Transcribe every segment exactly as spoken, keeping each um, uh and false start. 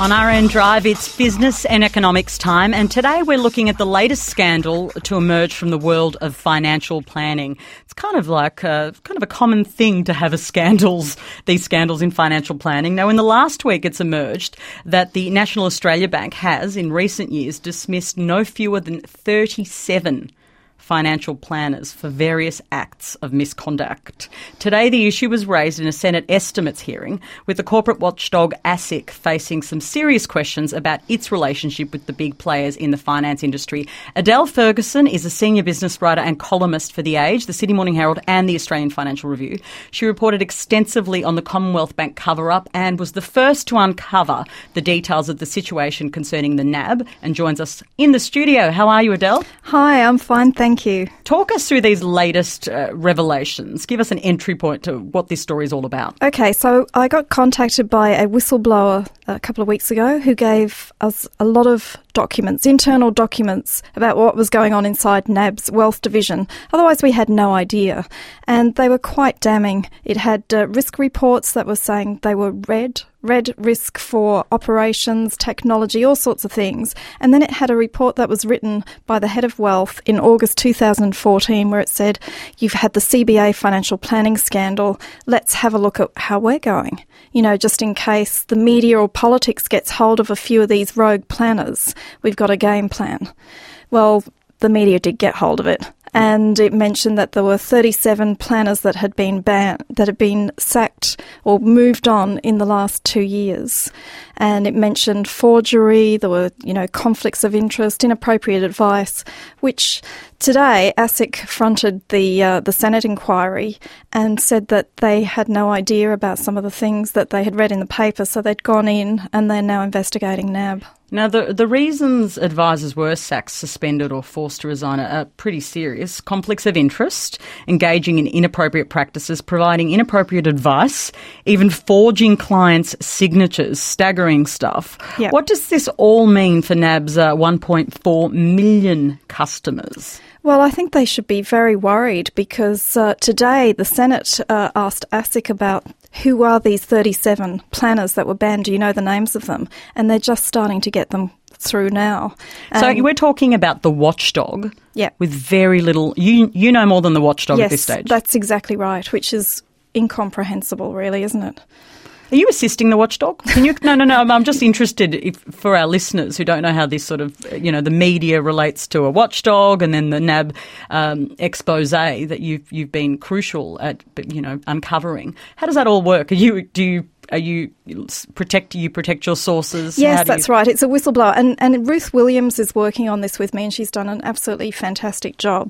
On R N Drive, it's business and economics time, and today we're looking at the latest scandal to emerge from the world of financial planning. It's kind of like a, kind of a common thing to have a scandals, these scandals in financial planning. Now, in the last week, it's emerged that the National Australia Bank has, in recent years, dismissed no fewer than thirty-seven financial planners for various acts of misconduct. Today, the issue was raised in a Senate estimates hearing, with the corporate watchdog ASIC facing some serious questions about its relationship with the big players in the finance industry. Adele Ferguson is a senior business writer and columnist for The Age, the Sydney Morning Herald and the Australian Financial Review. She reported extensively on the Commonwealth Bank cover-up and was the first to uncover the details of the situation concerning the N A B, and joins us in the studio. How are you, Adele? Hi, I'm fine, thank Thank you. Talk us through these latest uh, revelations. Give us an entry point to what this story is all about. Okay, so I got contacted by a whistleblower a couple of weeks ago who gave us a lot of documents, internal documents about what was going on inside N A B's wealth division. Otherwise, we had no idea. And they were quite damning. It had uh, risk reports that were saying they were red, red risk for operations, technology, all sorts of things. And then it had a report that was written by the head of wealth in August two thousand fourteen where it said, you've had the C B A financial planning scandal. Let's have a look at how we're going. You know, just in case the media or politics gets hold of a few of these rogue planners, we've got a game plan. Well, the media did get hold of it. And it mentioned that there were thirty-seven planners that had been banned, that had been sacked or moved on in the last two years. And it mentioned forgery, there were, you know, conflicts of interest, inappropriate advice, which today ASIC fronted the uh, the Senate inquiry and said that they had no idea about some of the things that they had read in the paper, so they'd gone in and they're now investigating N A B. Now, the the reasons advisors were sacked, suspended or forced to resign are pretty serious. Conflicts of interest, engaging in inappropriate practices, providing inappropriate advice, even forging clients' signatures, staggering stuff. Yep. What does this all mean for N A B's uh, one point four million customers? Well, I think they should be very worried because uh, today the Senate uh, asked ASIC about who are these thirty-seven planners that were banned? Do you know the names of them? And they're just starting to get them through now. So um, we're talking about the watchdog yep. with very little... You you know more than the watchdog yes, at this stage. That's exactly right, which is incomprehensible, really, isn't it? Are you assisting the watchdog? Can you? No, no, no. I'm just interested if, for our listeners who don't know how this sort of, you know, the media relates to a watchdog, and then the N A B um, expose that you've you've been crucial at, you know, uncovering. How does that all work? Are you do you are you protect you protect your sources? Yes, that's you... right. It's a whistleblower, and and Ruth Williams is working on this with me, and she's done an absolutely fantastic job.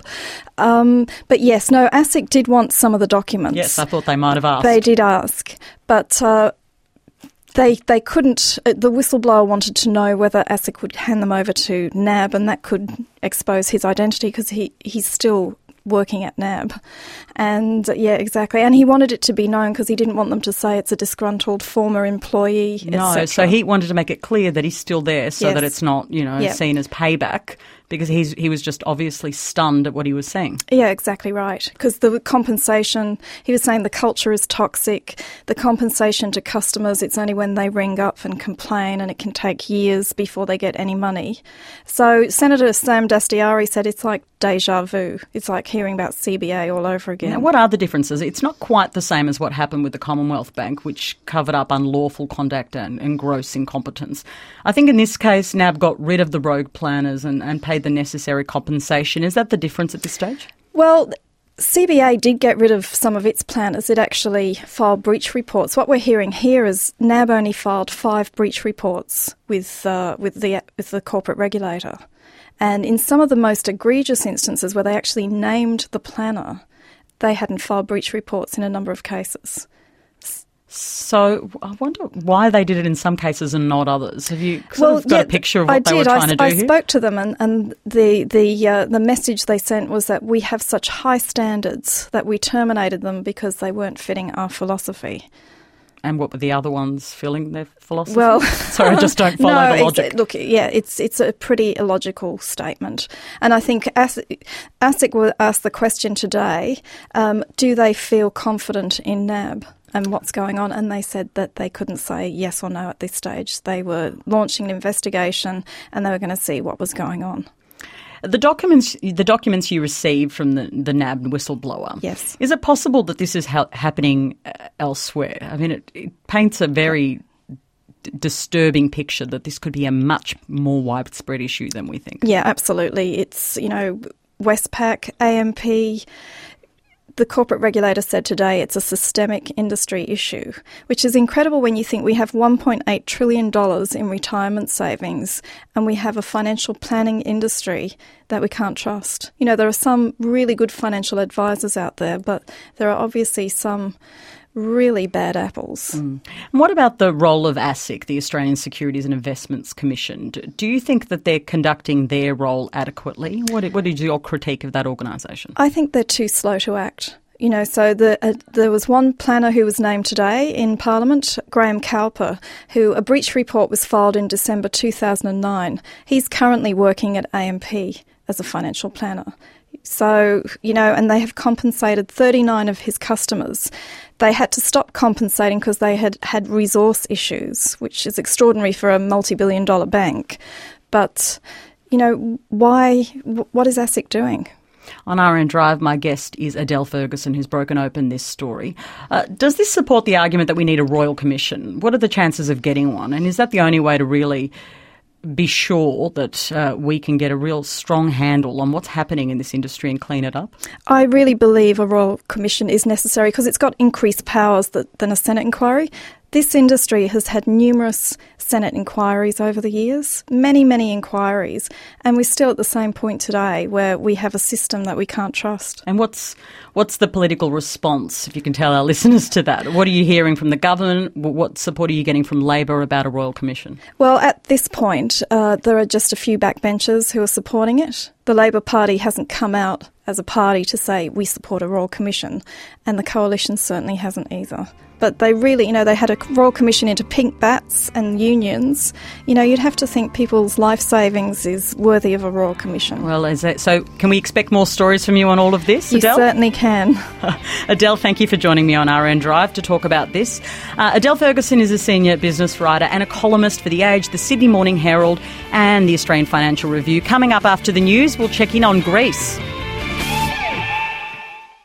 Um, but yes, no, ASIC did want some of the documents. Yes, I thought they might have asked. They did ask, but uh, they they couldn't. Uh, the whistleblower wanted to know whether ASIC would hand them over to N A B, and that could expose his identity because he he's still working at N A B. And yeah, exactly. And he wanted it to be known because he didn't want them to say it's a disgruntled former employee, No, et cetera. So he wanted to make it clear that he's still there so yes. that it's not, you know, yep. seen as payback, because he's he was just obviously stunned at what he was seeing. Yeah, exactly right. Because the compensation, he was saying the culture is toxic. The compensation to customers, it's only when they ring up and complain, and it can take years before they get any money. So Senator Sam Dastyari said it's like deja vu. It's like hearing about C B A all over again. Now, what are the differences? It's not quite the same as what happened with the Commonwealth Bank, which covered up unlawful conduct and, and gross incompetence. I think in this case, N A B got rid of the rogue planners and, and paid the necessary compensation. Is that the difference at this stage? Well, C B A did get rid of some of its planners. It actually filed breach reports. What we're hearing here is N A B only filed five breach reports with uh, with the with the corporate regulator. And in some of the most egregious instances where they actually named the planner, they hadn't filed breach reports in a number of cases. So I wonder why they did it in some cases and not others. Have you sort well, of got yeah, a picture of what I they did. were trying I, to do I here? I spoke to them, and, and the the uh, the message they sent was that we have such high standards that we terminated them because they weren't fitting our philosophy. And what were the other ones filling their philosophy? Well, sorry, I just don't follow no, the logic. It's, look, yeah, it's it's a pretty illogical statement, and I think ASIC, ASIC will ask the question today: um, do they feel confident in N A B? and what's going on, and they said that they couldn't say yes or no at this stage. They were launching an investigation and they were going to see what was going on. The documents, the documents you received from the, the N A B whistleblower. Yes. Is it possible that this is ha- happening elsewhere? I mean, it, it paints a very d- disturbing picture that this could be a much more widespread issue than we think. Yeah, absolutely. It's, you know, Westpac, A M P. The corporate regulator said today it's a systemic industry issue, which is incredible when you think we have one point eight trillion dollars in retirement savings and we have a financial planning industry that we can't trust. You know, there are some really good financial advisors out there, but there are obviously some really bad apples. Mm. And what about the role of ASIC, the Australian Securities and Investments Commission? Do you think that they're conducting their role adequately? What, what is your critique of that organisation? I think they're too slow to act. You know, so the, uh, there was one planner who was named today in Parliament, Graham Cowper, who a breach report was filed in December two thousand nine. He's currently working at A M P as a financial planner. So, you know, and they have compensated thirty-nine of his customers. They had to stop compensating because they had had resource issues, which is extraordinary for a multi-billion dollar bank. But, you know, why, what is ASIC doing? On R N Drive, my guest is Adele Ferguson, who's broken open this story. Uh, does this support the argument that we need a royal commission? What are the chances of getting one? And is that the only way to really be sure that uh, we can get a real strong handle on what's happening in this industry and clean it up? I really believe a royal commission is necessary because it's got increased powers that, than a Senate inquiry. This industry has had numerous Senate inquiries over the years, many, many inquiries, and we're still at the same point today where we have a system that we can't trust. And what's what's the political response, if you can tell our listeners, to that? What are you hearing from the government? What support are you getting from Labor about a royal commission? Well, at this point, uh, there are just a few backbenchers who are supporting it. The Labor Party hasn't come out as a party to say we support a royal commission, and the coalition certainly hasn't either. But they really, you know, they had a royal commission into pink bats and unions. You know, you'd have to think people's life savings is worthy of a royal commission. Well, is that, so can we expect more stories from you on all of this, you Adele? You certainly can. Adele, thank you for joining me on R N Drive to talk about this. Uh, Adele Ferguson is a senior business writer and a columnist for The Age, the Sydney Morning Herald and the Australian Financial Review. Coming up after the news, we'll check in on Greece.